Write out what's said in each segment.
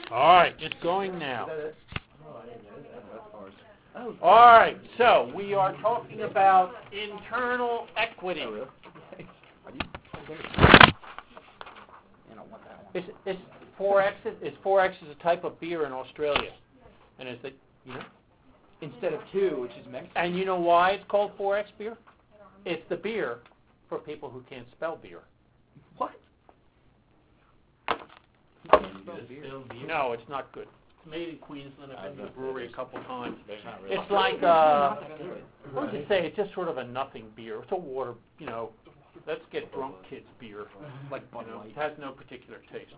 All right, it's going now. All right, so we are talking about internal equity. It's 4X. It's 4X is a type of beer in Australia, and it's instead of 2, which is Mexican. And you know why it's called 4X beer? It's the beer for people who can't spell beer. What? No, it's not good. It's made in Queensland. I've been to the brewery a couple times. Really It's like, what would you say? It's just sort of a nothing beer. It's a water, let's get drunk kids beer. Like Bud Light. It has no particular taste.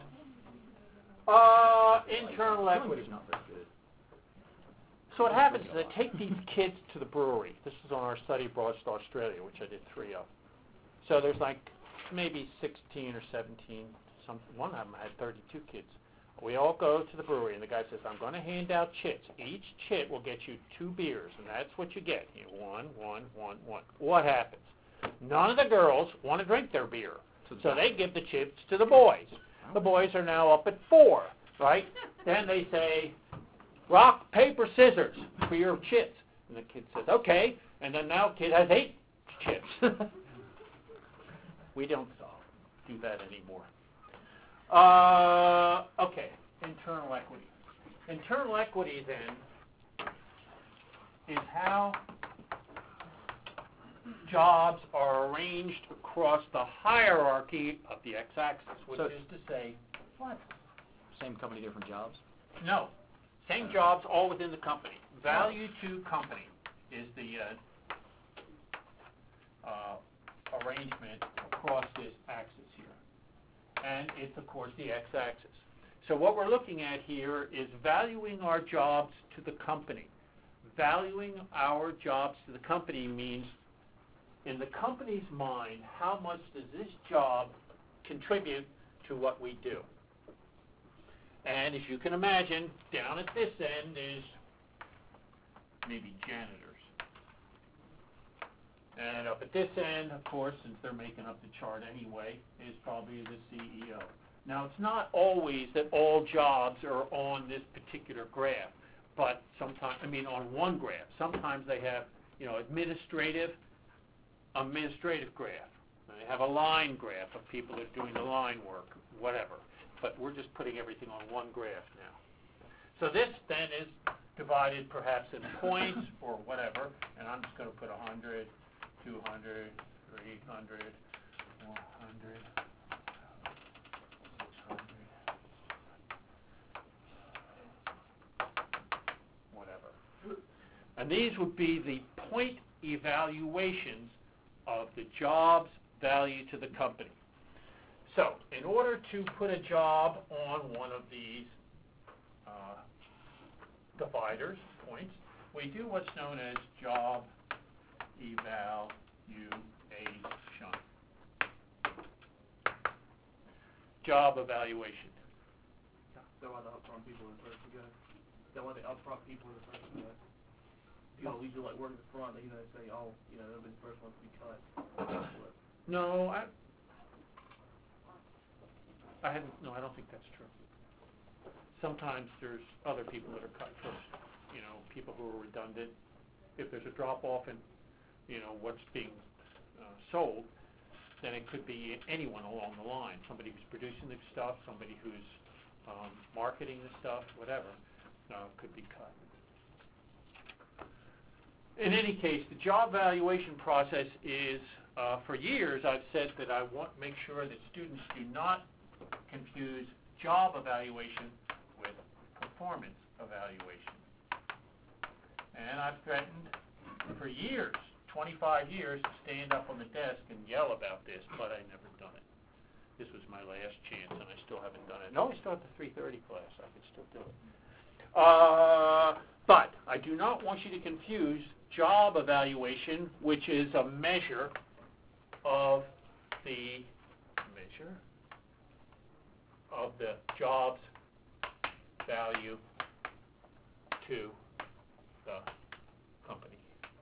Internal equity. Not very good. So what happens is I take these kids to the brewery. This is on our study abroad to Australia, which I did 3 of. So there's like maybe 16 or 17. One of them had 32 kids. We all go to the brewery, and the guy says, I'm going to hand out chits. Each chit will get you 2 beers, and that's what you get. One. What happens? None of the girls want to drink their beer, so they give the chits to the boys. The boys are now up at 4, right? Then they say, rock, paper, scissors for your chits. And the kid says, okay. And then now the kid has 8 chits. We don't do that anymore. Okay, internal equity. Internal equity, then, is how jobs are arranged across the hierarchy of the x-axis, which is to say, what? Same company, different jobs? No. Same jobs all within the company. Value to company is the arrangement across this axis here. And it's, of course, the x-axis. So what we're looking at here is valuing our jobs to the company. Valuing our jobs to the company means, in the company's mind, how much does this job contribute to what we do? And as you can imagine, down at this end is maybe janitors. And up at this end, of course, since they're making up the chart anyway, is probably the CEO. Now, it's not always that all jobs are on this particular graph, but sometimes, on one graph. Sometimes they have, administrative graph. They have a line graph of people that are doing the line work, whatever. But we're just putting everything on one graph now. So this then is divided perhaps in points or whatever, and I'm just going to put 100, 200, 300, 400, 600, whatever. And these would be the point evaluations of the job's value to the company. So, in order to put a job on one of these dividers, points, we do what's known as job evaluation. Job evaluation. That's why the upfront people are the first to go. That's why the upfront people are the first to go. Usually like work at the front, they say, they'll be the first ones to be cut. No, I don't think that's true. Sometimes there's other people that are cut first. People who are redundant. If there's a drop-off in, what's being sold, then it could be anyone along the line. Somebody who's producing the stuff, somebody who's marketing the stuff, whatever, could be cut. In any case, the job valuation process is, for years I've said that I want to make sure that students do not confuse job evaluation with performance evaluation. And I've threatened for years, 25 years, to stand up on the desk and yell about this, but I've never done it. This was my last chance, and I still haven't done it. No, I still have the 3:30 class. I can still do it. But I do not want you to confuse job evaluation, which is a measure of the job's value to the company.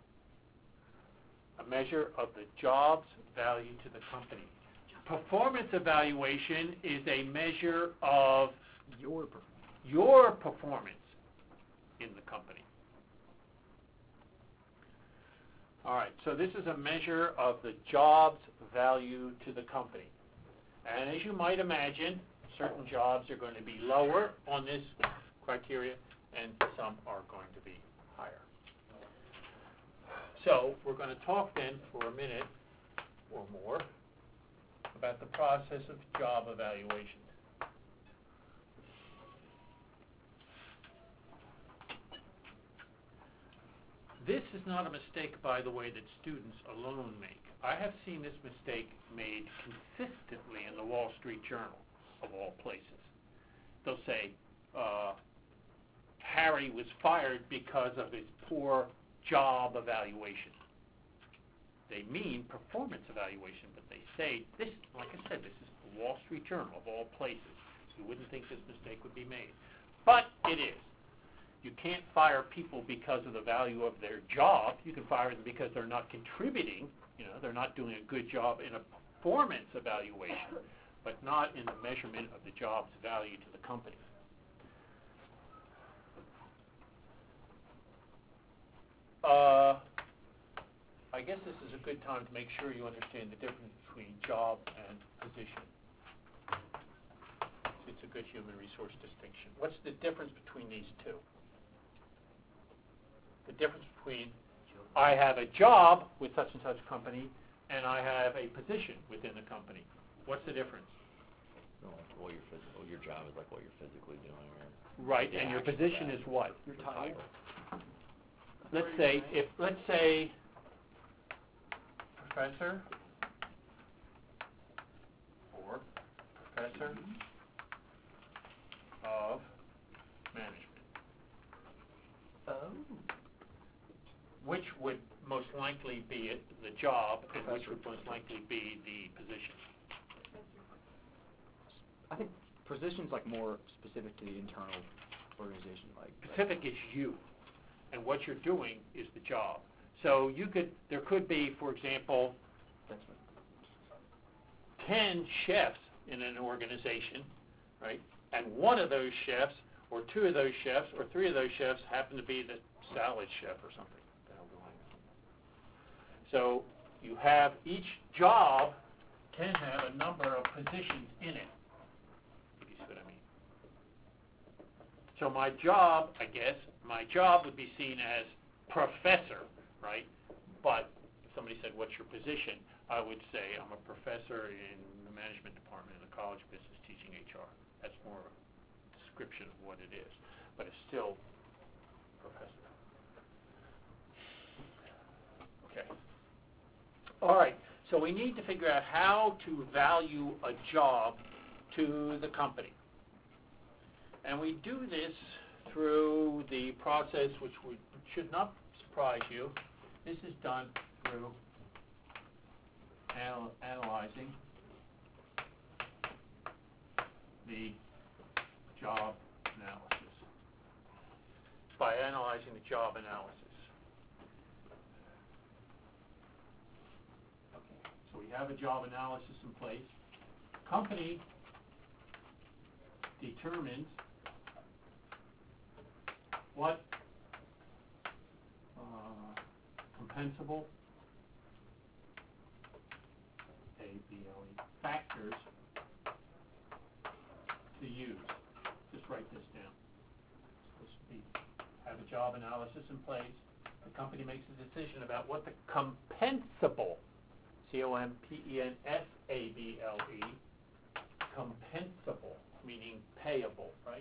A measure of the job's value to the company. Performance evaluation is a measure of your performance in the company. All right, so this is a measure of the job's value to the company. And as you might imagine, certain jobs are going to be lower on this criteria, and some are going to be higher. So we're going to talk then for a minute or more about the process of job evaluation. This is not a mistake, by the way, that students alone make. I have seen this mistake made consistently in the Wall Street Journal, of all places. They'll say, Harry was fired because of his poor job evaluation. They mean performance evaluation, but they say this, like I said, this is the Wall Street Journal, of all places. You wouldn't think this mistake would be made. But it is. You can't fire people because of the value of their job. You can fire them because they're not contributing. They're not doing a good job in a performance evaluation, but not in the measurement of the job's value to the company. I guess this is a good time to make sure you understand the difference between job and position. It's a good human resource distinction. What's the difference between these two? The difference between I have a job with such and such company and I have a position within the company. What's the difference? Well, your job is like what you're physically doing. Right, and your position is what? Your title. Let's say professor or professor of management. Oh. Which would most likely be the job, and which would most likely be the position? I think position's like more specific to the internal organization. Specific is you, and what you're doing is the job. So there could be, for example, 10 chefs in an organization, right? And one of those chefs, or two of those chefs, or three of those chefs happen to be the salad chef or something. So you have each job can have a number of positions in it. If you see what I mean. So my job would be seen as professor, right? But if somebody said, "What's your position?" I would say, "I'm a professor in the management department in the College of Business teaching HR." That's more a description of what it is, but it's still professor. Okay. All right, so we need to figure out how to value a job to the company. And we do this through the process which should not surprise you. This is done through analyzing the job analysis. By analyzing the job analysis. So we have a job analysis in place. Company determines what compensable factors to use. Just write this down. Have a job analysis in place. The company makes a decision about what the compensable, compensable, compensable, meaning payable, right?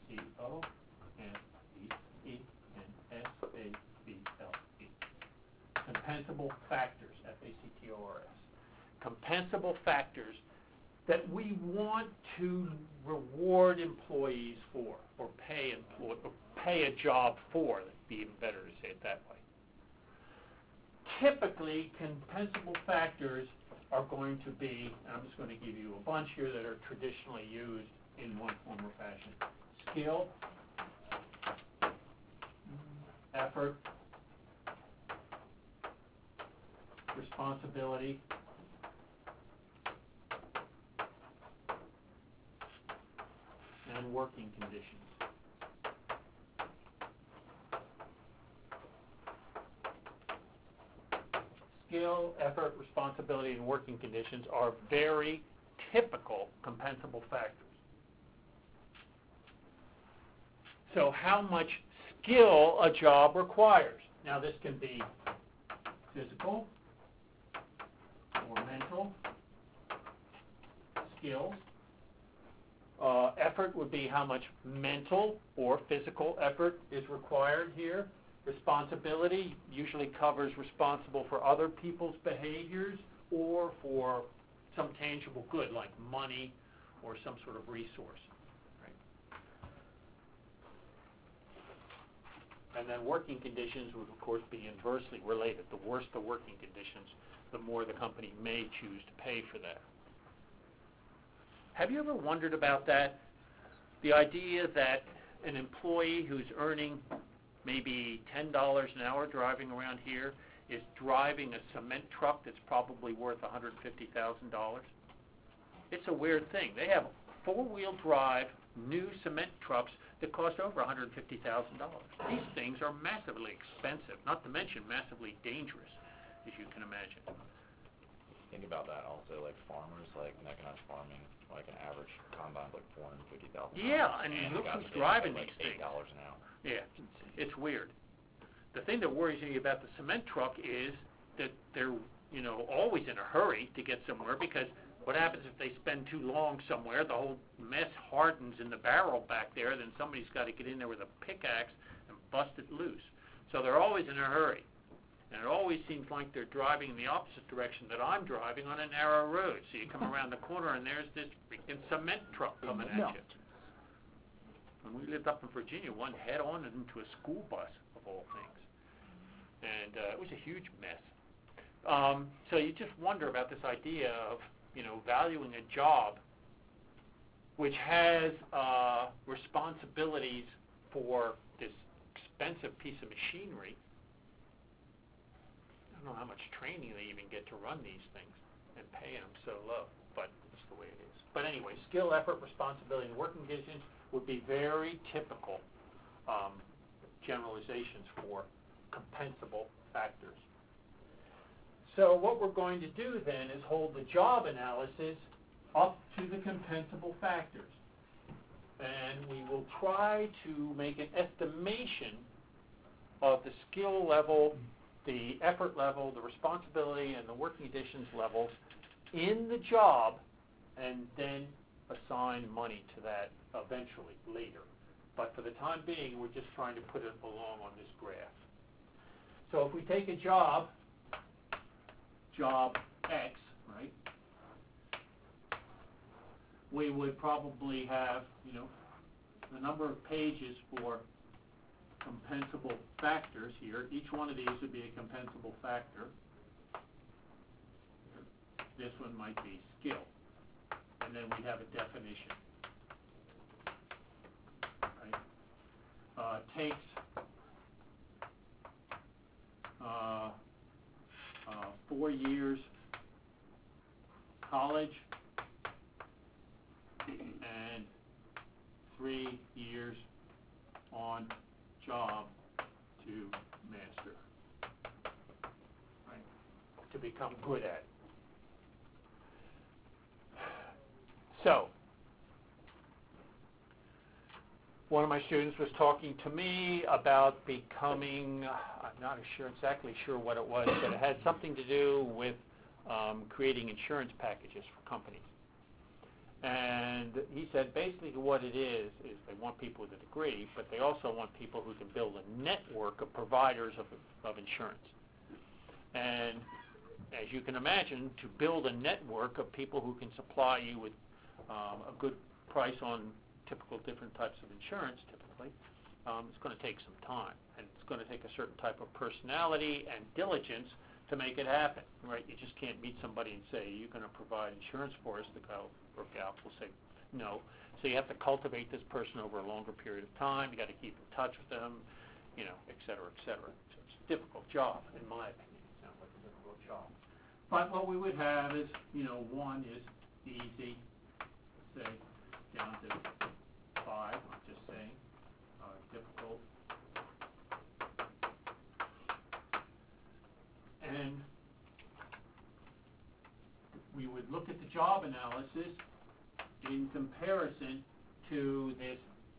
compensable, compensable factors, factors. Compensable factors that we want to reward employees for, or pay a job for. That'd be even better to say it that way. Typically, compensable factors are going to be, and I'm just going to give you a bunch here that are traditionally used in one form or fashion. Skill, effort, responsibility, and working conditions. skill, effort, responsibility, and working conditions are very typical compensable factors. So how much skill a job requires. Now this can be physical or mental skills. Effort would be how much mental or physical effort is required here. Responsibility usually covers responsible for other people's behaviors or for some tangible good like money or some sort of resource. And then working conditions would, of course, be inversely related. The worse the working conditions, the more the company may choose to pay for that. Have you ever wondered about that? The idea that an employee who's earning maybe $10 an hour driving around here is driving a cement truck that's probably worth $150,000? It's a weird thing. They have four-wheel drive new cement trucks that cost over $150,000. These things are massively expensive, not to mention massively dangerous, as you can imagine. Think about that also, like farmers, like mechanized farming, like an average combine's like $450,000. Yeah, and look who's driving like these things. $8 an hour. Yeah, it's weird. The thing that worries me about the cement truck is that they're, always in a hurry to get somewhere, because what happens if they spend too long somewhere? The whole mess hardens in the barrel back there, then somebody's got to get in there with a pickaxe and bust it loose. So they're always in a hurry. And it always seems like they're driving in the opposite direction that I'm driving on a narrow road. So you come around the corner and there's this freaking cement truck coming at you. When we lived up in Virginia, one head-on into a school bus, of all things. And it was a huge mess. So you just wonder about this idea of, valuing a job which has responsibilities for this expensive piece of machinery. I don't know how much training they even get to run these things and pay them so low, but it's the way it is. But anyway, skill, effort, responsibility, and working conditions would be very typical generalizations for compensable factors. So what we're going to do then is hold the job analysis up to the compensable factors. And we will try to make an estimation of the skill level, the effort level, the responsibility, and the working conditions levels in the job, and then assign money to that eventually, later. But for the time being, we're just trying to put it along on this graph. So if we take a job X, right, we would probably have, the number of pages for compensable factors here. Each one of these would be a compensable factor. This one might be skill. And then we have a definition. Right? Takes 4 years college and 3 years on job to master, right? To become good at it. So, one of my students was talking to me about becoming, I'm not exactly sure what it was, but it had something to do with creating insurance packages for companies. And he said basically what it is they want people with a degree, but they also want people who can build a network of providers of insurance. And as you can imagine, to build a network of people who can supply you with a good price on typical different types of insurance, typically, it's going to take some time. And it's going to take a certain type of personality and diligence to make it happen, right? You just can't meet somebody and say, you're going to provide insurance for us. The guy will work out, will say no. So you have to cultivate this person over a longer period of time. You got to keep in touch with them, et cetera, et cetera. So it's a difficult job, in my opinion. It sounds like a difficult job. But what we would have is, one is easy, say, down to 5, I'm just saying, difficult. And would look at the job analysis in comparison to this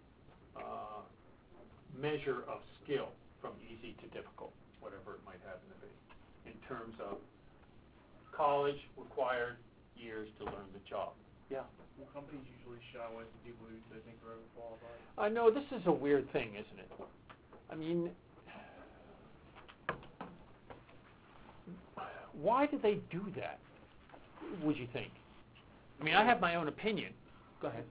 measure of skill from easy to difficult, whatever it might happen to be, in terms of college required years to learn the job. Yeah. Well, companies usually shy away from people who they think are overqualified. I know this is a weird thing, isn't it? I mean, why do they do that, would you think? I mean, I have my own opinion. Go ahead.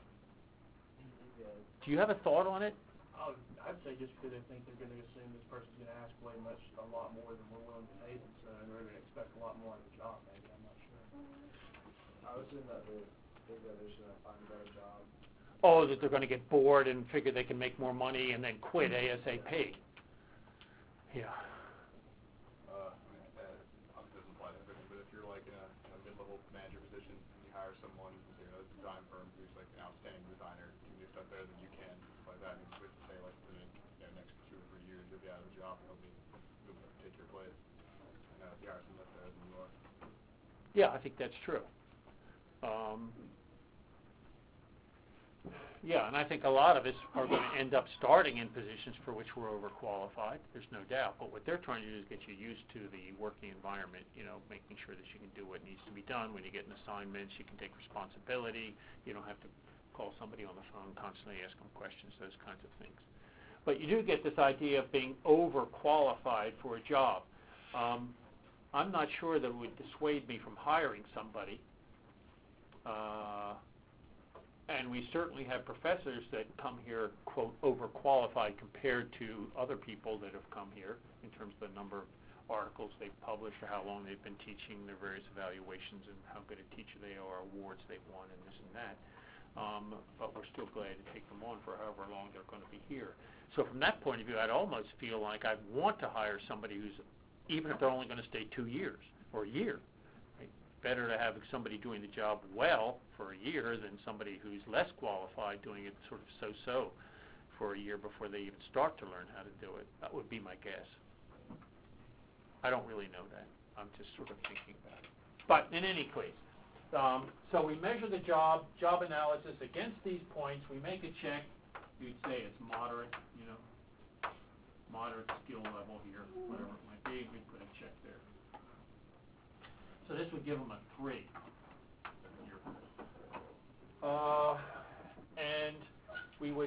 Do you have a thought on it? I'd say just because they think they're going to assume this person's going to ask a lot more than we're willing to pay them, so they're going to expect a lot more out of the job, maybe, I'm not sure. I would assume that they think that they should find a better job. Oh, that they're going to get bored and figure they can make more money and then quit ASAP. Yeah. Obviously doesn't apply to everything, but if you're like in a mid-level manager position and you hire someone, a design firm who's like an outstanding designer, can do stuff better than you can, like that means we say like for the next 2 or 3 years you'll be out of a job and he'll be moving up to take your place. And if you hire someone that's better than you are. Yeah, I think that's true. Yeah, and I think a lot of us are going to end up starting in positions for which we're overqualified. There's no doubt. But what they're trying to do is get you used to the working environment, making sure that you can do what needs to be done. When you get an assignment, you can take responsibility. You don't have to call somebody on the phone, constantly ask them questions, those kinds of things. But you do get this idea of being overqualified for a job. I'm not sure that it would dissuade me from hiring somebody. And we certainly have professors that come here, quote, overqualified compared to other people that have come here in terms of the number of articles they've published or how long they've been teaching, their various evaluations and how good a teacher they are, awards they've won and this and that. But we're still glad to take them on for however long they're going to be here. So from that point of view, I'd almost feel like I'd want to hire somebody who's, even if they're only going to stay 2 years or a year, better to have somebody doing the job well for a year than somebody who's less qualified doing it sort of so-so for a year before they even start to learn how to do it. That would be my guess. I don't really know that. I'm just sort of thinking about it. But in any case, so we measure the job analysis against these points. We make a check. You'd say it's moderate, moderate skill level here, whatever it might be. We'd put a check there. So this would give them a 3. And we would